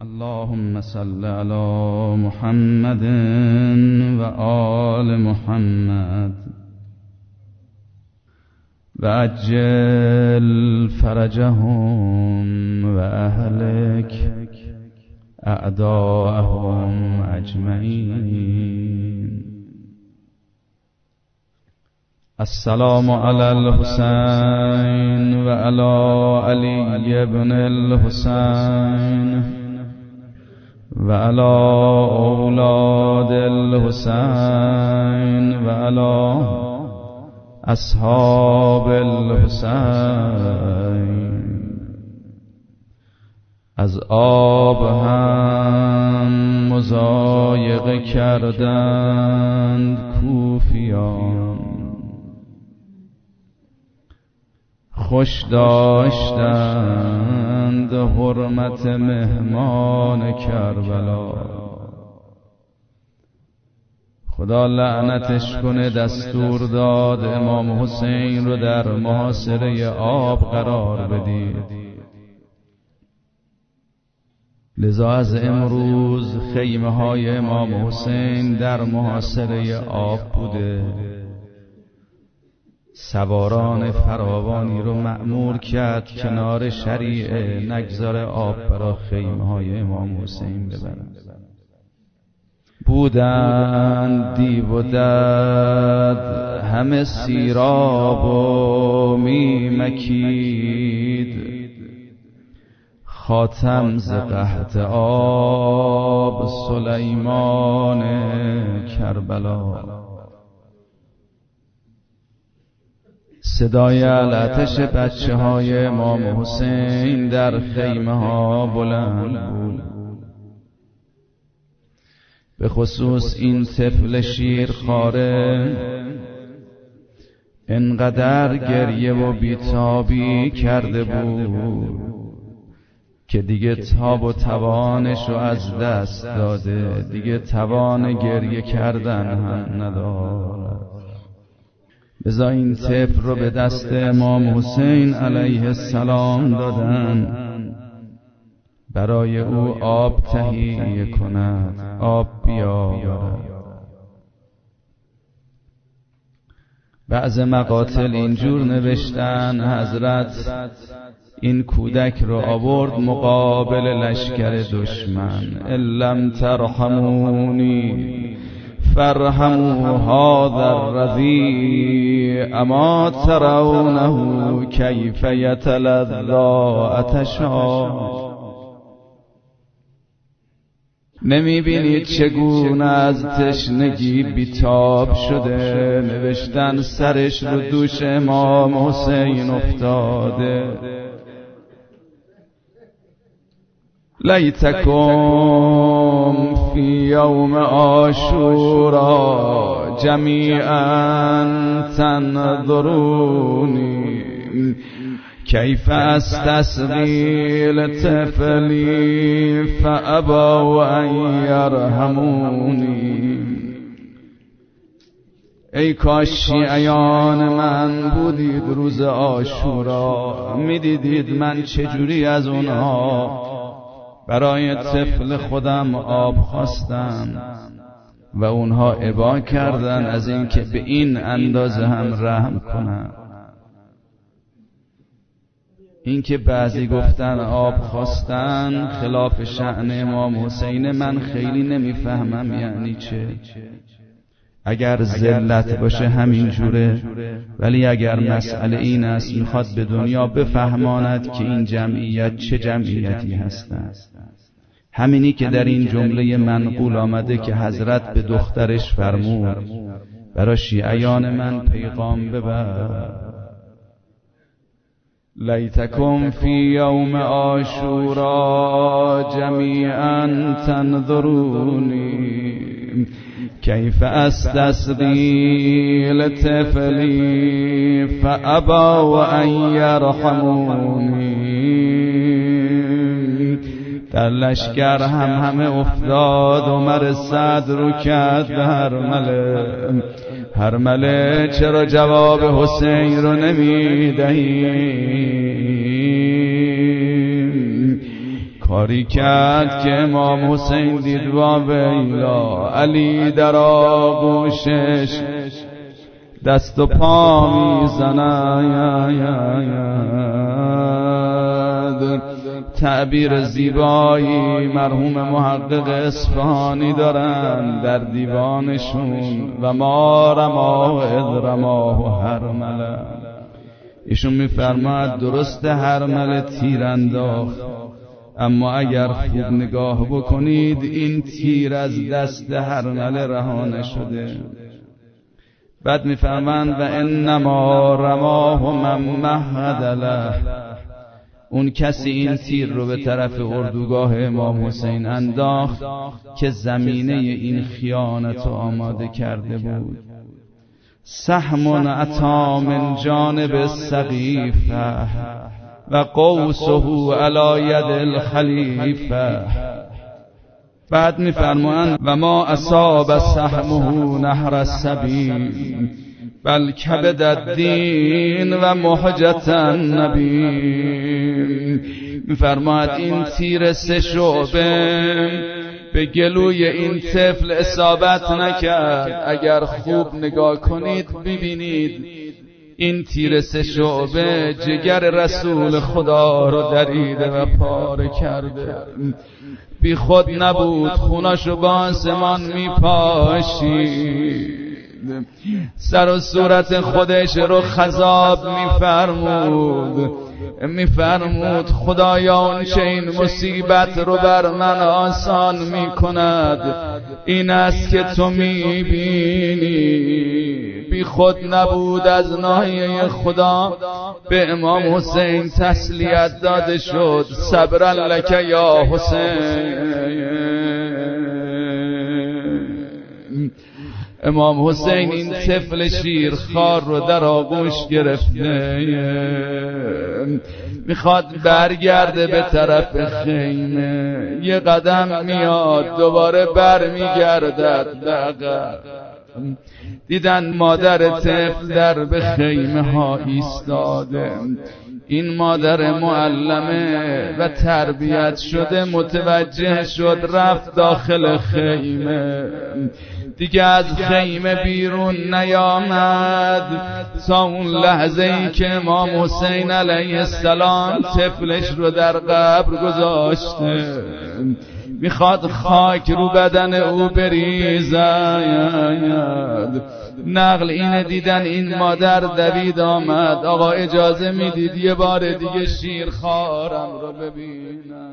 اللهم صل على محمد و آل محمد و عجل فرجهم و اهلک اعداءهم اجمعین. السلام علی الحسین و علی علی بن الحسین و علی اولاد الحسین و علی اصحاب الحسین. از آب هم مضایقه کردند کوفیان، خوش داشتند حرمت مهمان کربلا. خدا لعنتش کنه دستور داد امام حسین رو در محاصره آب قرار بدید. لذا از امروز خیمه های امام حسین در محاصره آب بوده. سواران فراوانی رو مأمور کرد کنار شریعه نگذار آب برای خیمه های امام حسین ببرند. بودند دیو و دد همه سیراب و میمکید، خاتم ز قحط آب سلیمان کربلا. صدای العطش بچه های امام حسین در خیمه ها بلند بود، به خصوص این طفل شیرخواره انقدر گریه و بیتابی کرده بود که دیگه تاب و توانش رو از دست داده، دیگه توان گریه کردن هم ندارد. لذا این طفل رو به دست امام حسین علیه السلام دادن برای او آب تهیه کند، آب بیاورد. بعض مقاتل اینجور نوشتن حضرت این کودک رو آورد مقابل لشکر دشمن. لم ترحمونی فرحموا هذا الرضیع اما ترونه کیف یتلذی عطشا. نمی بینید چگونه از تشنگی بیتاب شده؟ نوشتن سرش رو دوش امام حسین افتاده. لیتکم فی یوم عاشورا جمیعا تنظرونی کیف استسقی لطفلی فابوا ان یرحمونی. ای کاش شیعیان من بودید روز عاشورا، میدیدید من چجوری از اونها برای طفل خودم آب خواستم و اونها ابا کردن از این که به این اندازه هم رحم کنم. این که بعضی گفتن آب خواستن خلاف شأن امام حسین، من خیلی نمیفهمم یعنی چه. اگر ذلت باشه همین جوره، ولی اگر مسئله این است میخواد به دنیا بفهماند که این جمعیت چه جمعیتی هستند، همینی که در این جمله منقول آمده که حضرت به دخترش فرمود برای شیعیان من پیغام ببر. لیتکم فی یوم عاشورا جمیعا تنظرونی کیف استسقی لطفلی فابوا ان یرحمونی. در لشکر همه افتاد، عمر سعد رو کرد به هرمله چرا جواب حسین رو نمیدهی؟ کاری کرد که امام حسین دید ویلا، علی در آغوشش دست و پا میزند. تعبیر زیبایی مرحوم محقق اصفهانی دارن در دیوانشون، و ما رماه اذ رماه هرمله. ایشون میفرماید درست هرمله تیر انداخت، اما اگر خوب نگاه بکنید این تیر از دست هرمله رها نشده. بعد میفرماند و انما رماه من مهد له، اون کسی این تیر رو به طرف اردوگاه امام حسین انداخت که زمینه این خیانت رو آماده کرده بود. سهم عطا من جانب السقیفه و قوسه علی ید الخلیفه. بعد میفرمایند و ما اصاب سهمه نهر السبیل بل کبد الدین و محجت النبی. میفرماید این تیر 3 شعبه به گلوی این طفل اصابت نکرد. اگر خوب نگاه کنید ببینید این تیر 3 شعبه جگر رسول خدا رو دریده و پاره کرده. بی خود نبود، خوناشو با آسمان میپاشید، سر و صورت خودش رو خضاب میفرمود خدایا اون چه این مصیبت رو بر من آسان میکند این است که تو میبینی. بی خود نبود، از ناحیه خدا به امام حسین تسلیت داده شد. صبرا لک یا حسین. امام حسین این طفل شیرخوار رو در آغوش گرفته، میخواد برگرده به طرف خیمه. یه قدم میاد دوباره برمیگردد عقب. دیدن مادر طفل در به خیمه ها ایستاده. این مادر معلمه و تربیت شده متوجه شد، رفت داخل خیمه. دیگه از خیمه بیرون نیامد تا اون لحظه ای که امام حسین علیه السلام طفلش رو در قبر گذاشته. میخواد خاک رو بدن او بریزد. نقل اینه دیدن این مادر دوید آمد، آقا اجازه میدید یه بار دیگه شیرخوارم رو ببینم.